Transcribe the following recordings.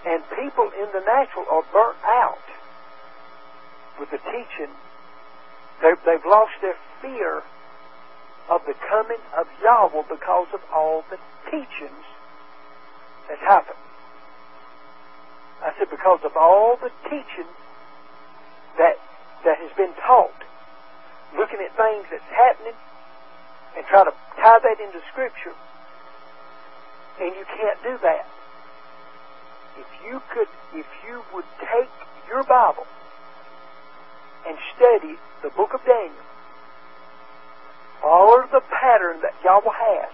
And people in the natural are burnt out with the teaching. They've lost their fear of the coming of Yahweh because of all the teachings that's happened. I said because of all the teaching that has been taught, looking at things that's happening and try to tie that into Scripture, and you can't do that. If you would take your Bible and study the book of Daniel, follow the pattern that Yahweh has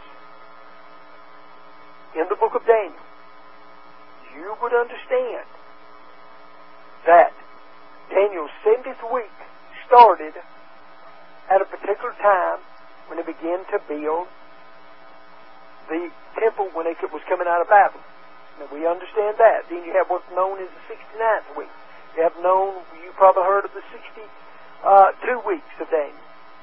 in the book of Daniel, you would understand that Daniel's 70th week started at a particular time when they began to build the temple when it was coming out of Babylon. Now we understand that. Then you have what's known as the 69th week. You probably heard of the 62 weeks of Daniel.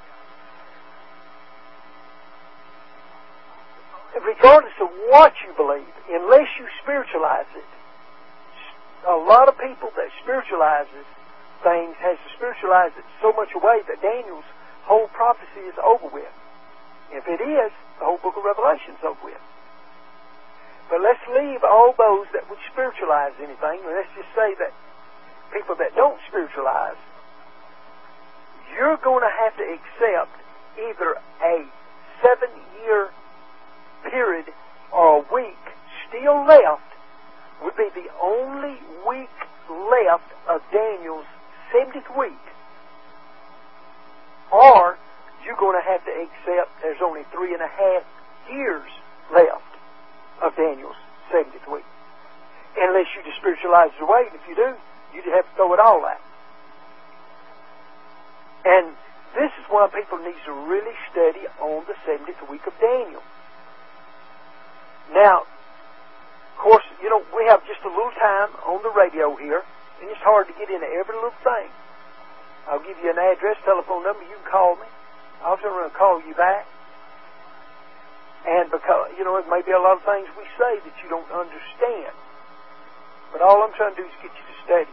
Regardless of what you believe, unless you spiritualize it, a lot of people that spiritualizes things has to spiritualize it so much away that Daniel's whole prophecy is over with. If it is, the whole book of Revelation is over with. But let's leave all those that would spiritualize anything, and let's just say that people that don't spiritualize, you're going to have to accept either a 7-year period or a week still left would be the only week left of Daniel's 70th week, or you're going to have to accept there's only 3.5 years left of Daniel's 70th week. Unless you just spiritualize it away, and if you do, you just have to throw it all out. And this is why people need to really study on the 70th week of Daniel. Now, of course, we have just a little time on the radio here, and it's hard to get into every little thing. I'll give you an address, telephone number, you can call me. I'll turn around and call you back. And because, it may be a lot of things we say that you don't understand. But all I'm trying to do is get you to study.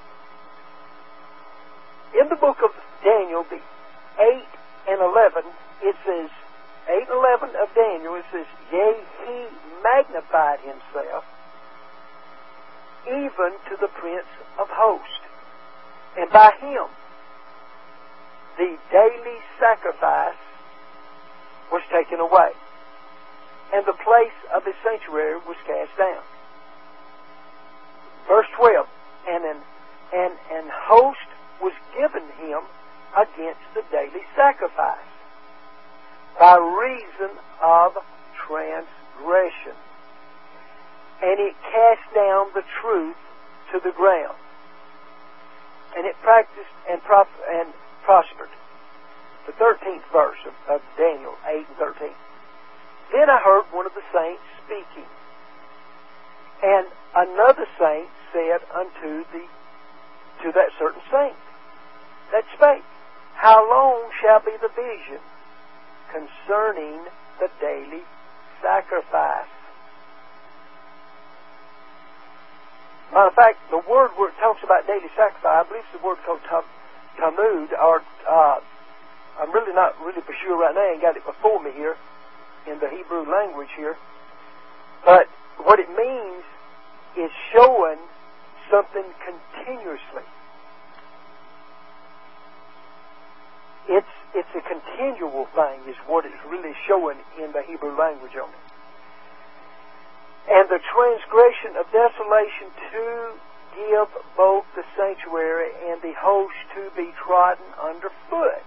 In the book of Daniel, the 8 and 11, it says, 8 and 11 of Daniel, it says, yea, he magnified himself even to the Prince of Hosts. And by him, the daily sacrifice was taken away, and the place of his sanctuary was cast down. Verse 12, and an host was given him against the daily sacrifice by reason of transgression, and it cast down the truth to the ground, and it practiced and prospered. The 13th verse of Daniel 8 and 13. Then I heard one of the saints speaking, and another saint said unto that certain saint that spake, how long shall be the vision concerning the daily sacrifice? Matter of fact, the word where it talks about daily sacrifice, I believe it's the word called Talmud, or I'm really not really for sure right now. I ain't got it before me here in the Hebrew language here. But what it means is showing something continuously. It's a continual thing is what it's really showing in the Hebrew language on it. And the transgression of desolation to give both the sanctuary and the host to be trodden underfoot.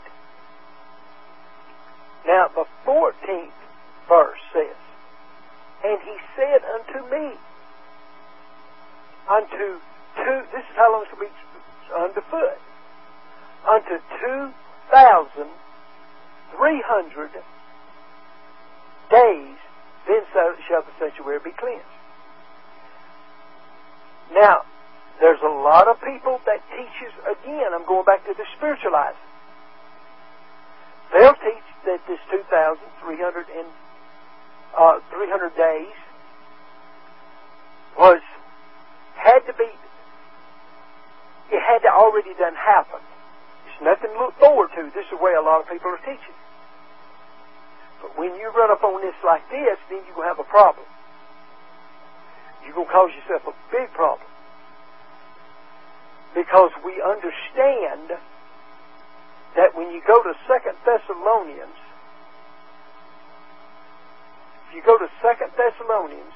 Now the 14th verse says, and he said unto me, this is how long it's going to be underfoot, unto 2,300 days, then shall the sanctuary be cleansed. Now, there's a lot of people that teaches, again, I'm going back to the spiritualizing. They'll teach that this 2,300 days had to be, it had to already done happen. It's nothing to look forward to. This is the way a lot of people are teaching. But when you run up on this like this, then you're going to have a problem. You're going to cause yourself a big problem. Because we understand that when you go to 2 Thessalonians, if you go to 2 Thessalonians,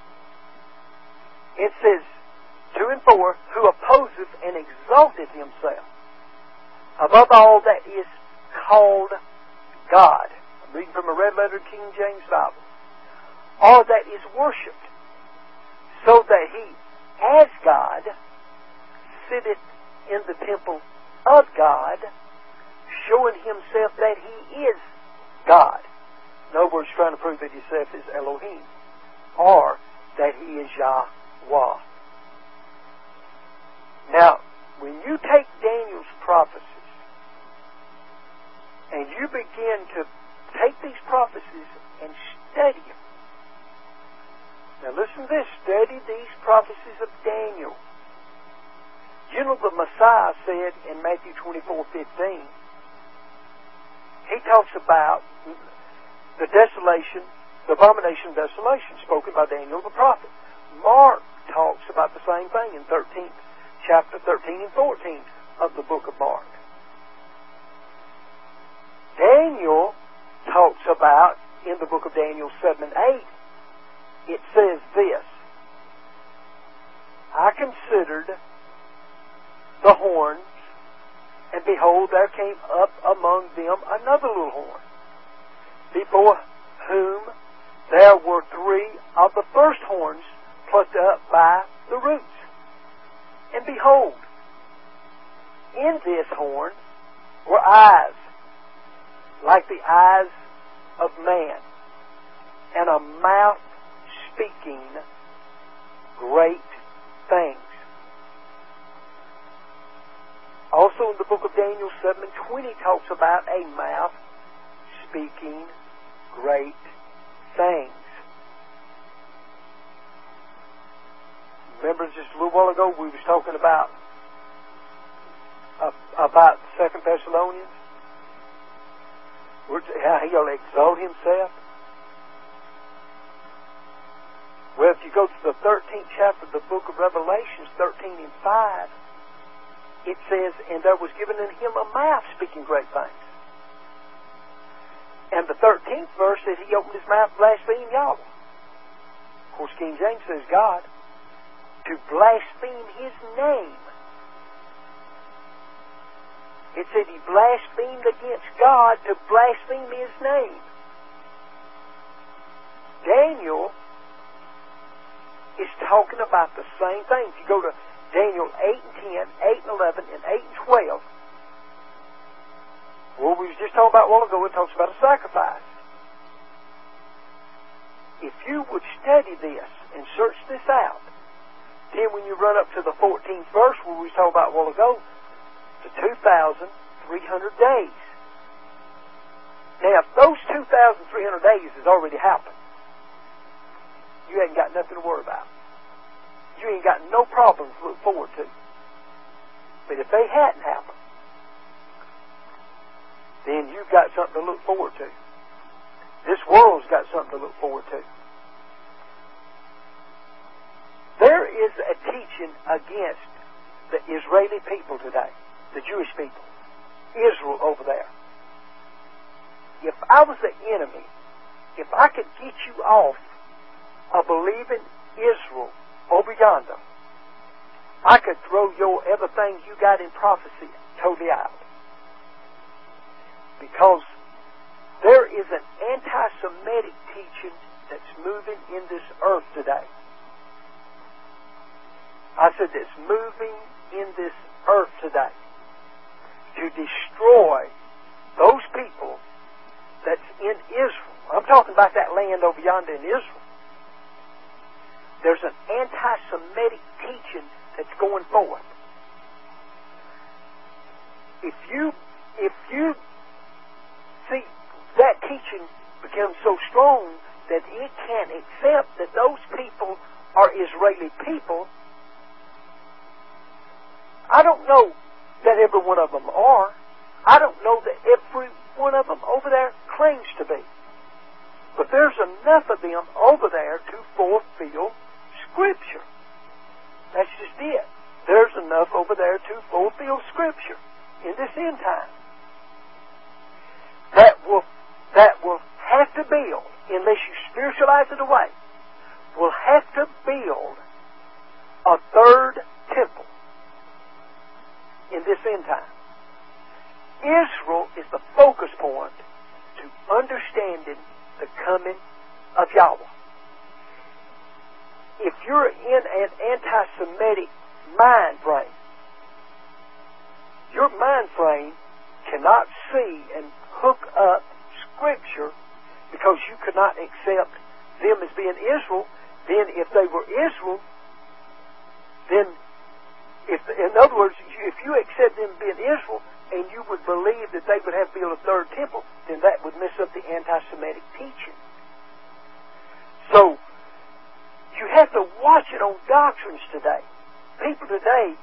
it says, 2 and 4, who opposeth and exalteth himself above all that is called God. I'm reading from a red letter King James Bible. All that is worshipped, so that he, as God, sitteth in the temple of God, showing himself that he is God. In other words, trying to prove that himself is Elohim, or that he is Yahweh. Now, when you take Daniel's prophecies, and you begin to take these prophecies and study them. Now listen to this, study these prophecies of Daniel. You know the Messiah said in Matthew 24:15, he talks about the desolation, the abomination of desolation, spoken by Daniel the prophet. Mark talks about the same thing in chapter 13 and 14 of the book of Mark. Daniel talks about, in the book of Daniel 7 and 8, it says this, I considered the horns, and behold, there came up among them another little horn, before whom there were 3 of the first horns plucked up by the roots. And behold, in this horn were eyes, like the eyes of man, and a mouth speaking great things. Also in the book of Daniel 7:20 talks about a mouth speaking great things. Remember just a little while ago we was talking about 2 Thessalonians? How he'll exalt himself. Well, if you go to the 13th chapter of the book of Revelations, 13 and 5, it says, and there was given in him a mouth speaking great things. And the 13th verse says he opened his mouth to blaspheme Yahweh. Of course, King James says God. To blaspheme his name. It said he blasphemed against God to blaspheme his name. Daniel is talking about the same thing. If you go to Daniel 8 and 10, 8 and 11, and 8 and 12, well, we was just talking about a while ago, it talks about a sacrifice. If you would study this and search this out, then when you run up to the 14th verse, where we was talking about a while ago, the 2,300 days. Now, if those 2,300 days has already happened, you ain't got nothing to worry about. You ain't got no problems to look forward to. But if they hadn't happened, then you've got something to look forward to. This world's got something to look forward to. There is a teaching against the Israeli people today, the Jewish people, Israel over there. If I was the enemy, if I could get you off of believing Israel over yonder, I could throw your everything you got in prophecy totally out. Because there is an anti-Semitic teaching that's moving in this earth today. I said it's moving in this earth today to destroy those people that's in Israel. I'm talking about that land over yonder in Israel. There's an anti-Semitic teaching that's going forth. If you see, that teaching becomes so strong that it can't accept that those people are Israeli people, don't know that every one of them are. I don't know that every one of them over there claims to be. But there's enough of them over there to fulfill Scripture. That's just it. There's enough over there to fulfill Scripture in this end time. That will have to build, unless you spiritualize it away, will have to build a third temple in this end time. Israel is the focus point to understanding the coming of Yahweh. If you're in an anti-Semitic mind frame, your mind frame cannot see and hook up Scripture, because you could not accept them as being Israel. Then if they were Israel, then in other words, if you accept them being Israel and you would believe that they would have to build a third temple, then that would mess up the anti-Semitic teaching. So you have to watch it on doctrines today. People today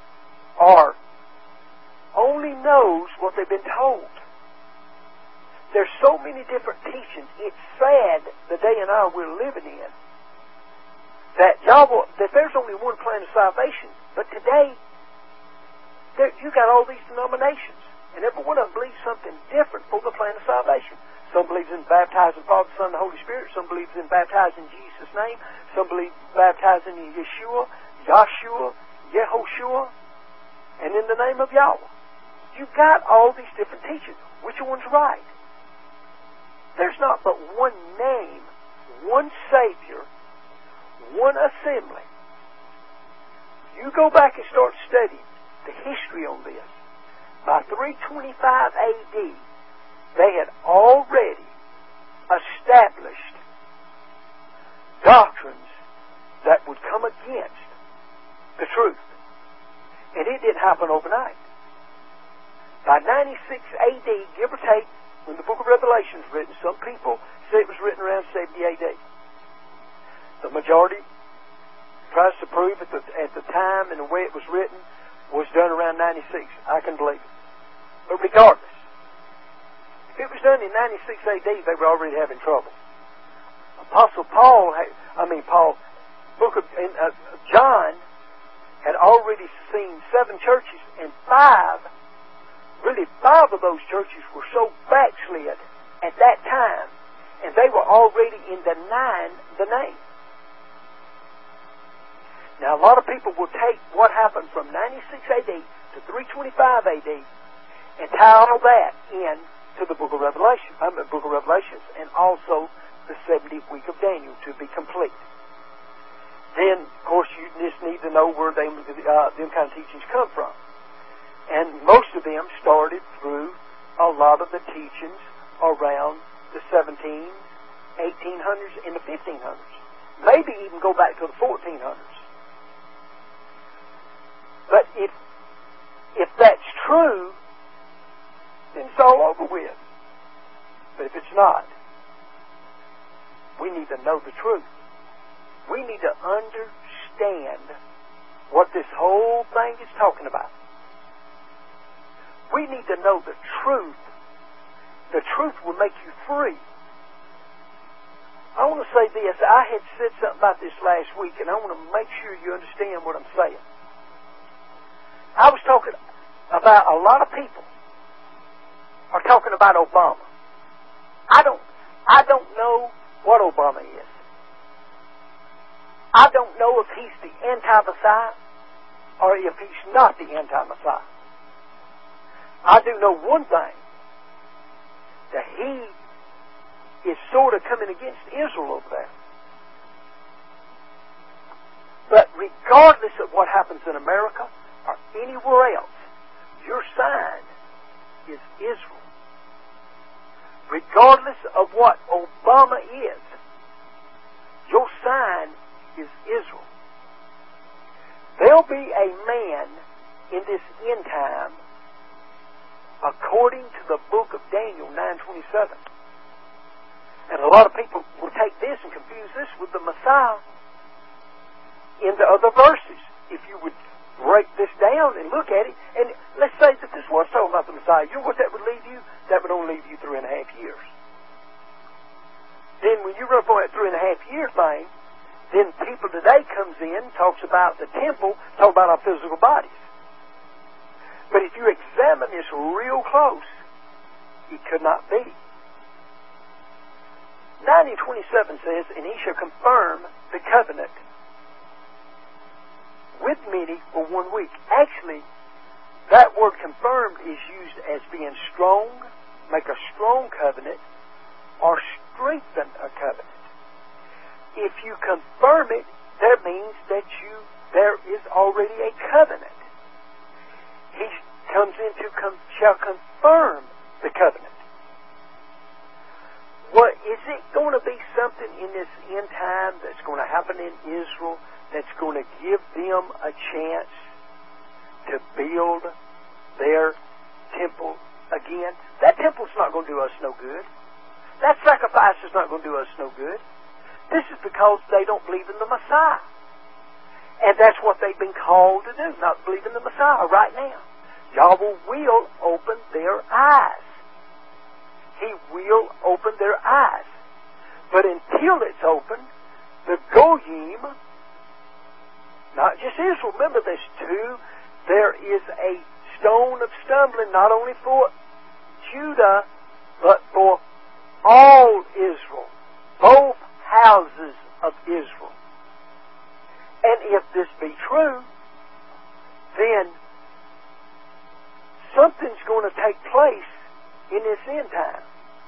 only knows what they've been told. There's so many different teachings. It's sad the day and hour we're living in that there's only one plan of salvation. But today, you got all these denominations, and every one of them believes something different for the plan of salvation. Some believes in baptizing Father, Son, and the Holy Spirit. Some believes in baptizing Jesus' name. Some believe baptizing in Yeshua, Yehoshua, and in the name of Yahweh. You've got all these different teachings. Which one's right? There's not but one name, one Savior, one assembly. You go back and start studying the history on this. By 325 AD, they had already established doctrines that would come against the truth. And it didn't happen overnight. By 96 AD, give or take, when the book of Revelation was written, some people say it was written around 70 AD. The majority tries to prove at the time and the way it was written was done around 96. I can believe it. But regardless, if it was done in 96 AD, they were already having trouble. Apostle John had already seen 7 churches, and 5 of those churches were so backslid at that time, and they were already in denying the name. Now, a lot of people will take what happened from 96 AD to 325 AD and tie all that in to the book of Revelations, and also the 70th week of Daniel to be complete. Then, of course, you just need to know where them kind of teachings come from. And most of them started through a lot of the teachings around the 1800s, and the 1500s. Maybe even go back to the 1400s. But if that's true, then it's all over with. But if it's not, we need to know the truth. We need to understand what this whole thing is talking about. We need to know the truth. The truth will make you free. I want to say this. I had said something about this last week, and I want to make sure you understand what I'm saying. I was talking about a lot of people are talking about Obama. I don't know what Obama is. I don't know if he's the anti-Messiah or if he's not the anti-Messiah. I do know one thing, that he is sort of coming against Israel over there. But regardless of what happens in America or anywhere else, your sign is Israel. Regardless of what Obama is, your sign is Israel. There'll be a man in this end time, according to the book of Daniel 9:27. And a lot of people will take this and confuse this with the Messiah in the other verses. If you would break this down, down and look at it, and let's say that this was talking about the Messiah. You know what that would leave you? That would only leave you 3.5 years. Then when you run for that 3.5 year thing, then people today comes in, talks about the temple, talk about our physical bodies. But if you examine this real close, it could not be. 19:27 says, and he shall confirm the covenant with many for 1 week. Actually, that word confirmed is used as being strong, make a strong covenant, or strengthen a covenant. If you confirm it, that means that there is already a covenant. He comes in shall confirm the covenant. What is it going to be something in this end time that's going to happen in Israel that's going to give them a chance to build their temple again? That temple's not going to do us no good. That sacrifice is not going to do us no good. This is because they don't believe in the Messiah. And that's what they've been called to do, not believe in the Messiah right now. Yahweh will open their eyes. He will open their eyes. But until it's opened, the Goyim, not just Israel, remember there's two, there is a stone of stumbling not only for Judah, but for all Israel, both houses of Israel. And if this be true, then something's going to take place in this end time.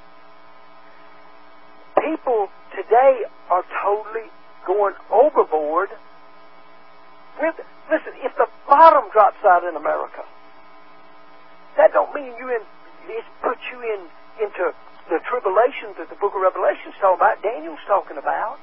People today are totally going overboard with, listen, if the bottom drops out in America, that don't mean it puts you into the tribulation that the book of Revelation is talking about, Daniel's talking about.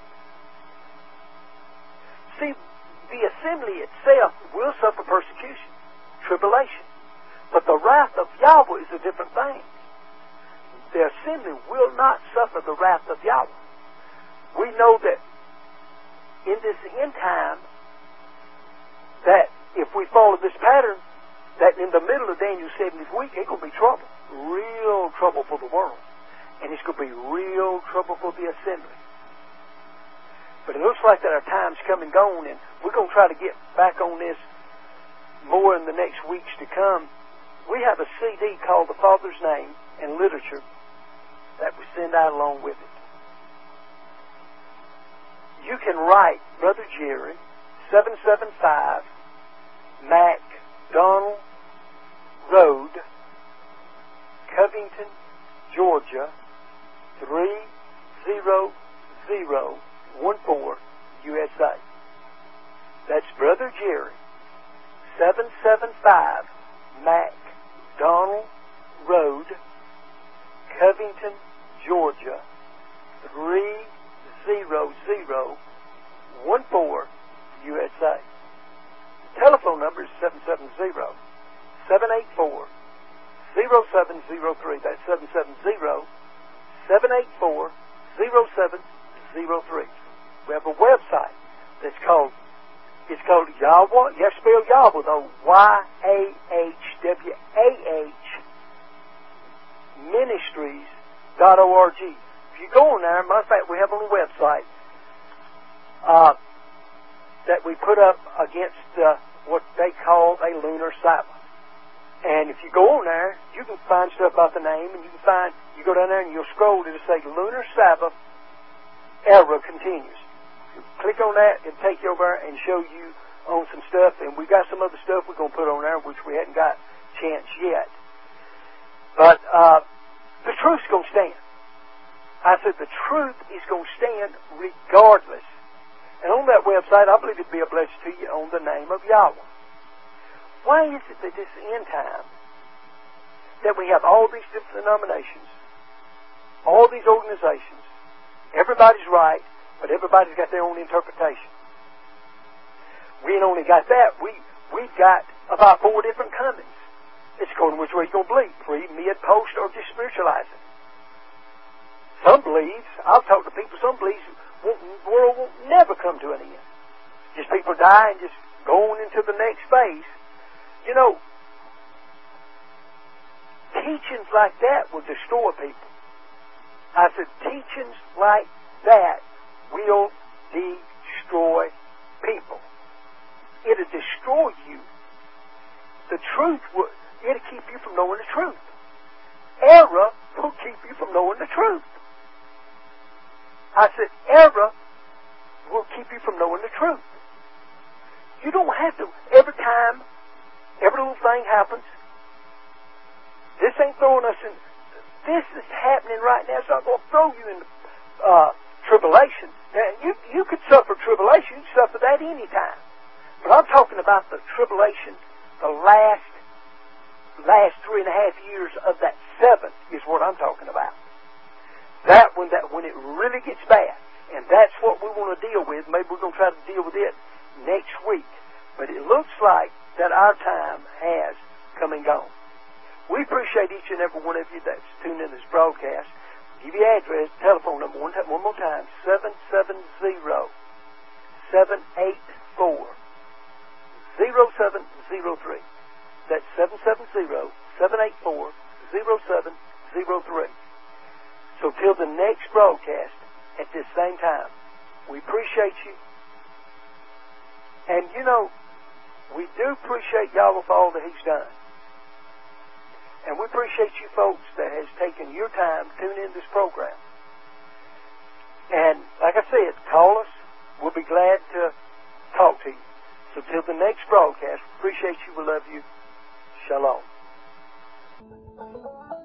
See, the assembly itself will suffer persecution, tribulation. But the wrath of Yahweh is a different thing. The assembly will not suffer the wrath of Yahweh. We know that in this end time, that if we follow this pattern, that in the middle of Daniel's 70th week, it's going to be trouble. Real trouble for the world. And it's going to be real trouble for the assembly. But it looks like that our time's come and gone, and we're going to try to get back on this more in the next weeks to come. We have a CD called The Father's Name and Literature that we send out along with it. You can write Brother Jerry, 775 McDonald Road, Covington, Georgia, 30014, USA. That's Brother Jerry, 775 McDonald Road, Covington, Georgia, 30014, USA. The telephone number is 770-784-0703. That's 770-784-0703. We have a website that's called Yahweh. You have to spell Yahweh though. YAHWAH Ministries.org. If you go on there, matter of fact, we have on the website that we put up against what they call a lunar Sabbath. And if you go on there, you can find stuff about the name, and you go down there and you'll scroll to say Lunar Sabbath era continues. You click on that, it'll take you over and show you on some stuff, and we got some other stuff we're going to put on there, which we hadn't got a chance yet. But the truth's going to stand. I said the truth is going to stand regardless. And on that website, I believe it'd be a blessing to you on the name of Yahweh. Why is it that this end time, that we have all these different denominations, all these organizations, everybody's right, but everybody's got their own interpretation? We ain't only got that, we've got about 4 different comings. It's according to which way you're going to believe, pre, mid, post, or just spiritualize it. Some believes, I've talked to people, some believes the world will never come to an end. Just people die and just go on into the next phase. You know, teachings like that will destroy people. I said, teachings like that will destroy people. It'll destroy you. The truth will, it'll keep you from knowing the truth. Error will keep you from knowing the truth. I said, error will keep you from knowing the truth. You don't have to, every time, every little thing happens, this ain't throwing us in, this is happening right now. It's not going to throw you into tribulation. Now, you could suffer tribulation. You can suffer that any time. But I'm talking about the tribulation, the last 3.5 years of that 7 is what I'm talking about. That when it really gets bad. And that's what we want to deal with. Maybe we're going to try to deal with it next week. But it looks like that our time has come and gone. We appreciate each and every one of you that's tuned in this broadcast. Give your address, telephone number one more time, 770-784-0703. That's 770-784-0703. So till the next broadcast at this same time, we appreciate you. And you know, we do appreciate Yahweh for all that He's done. And we appreciate you folks that has taken your time to tune in this program. And like I said, call us. We'll be glad to talk to you. So till the next broadcast, appreciate you. We love you. Shalom.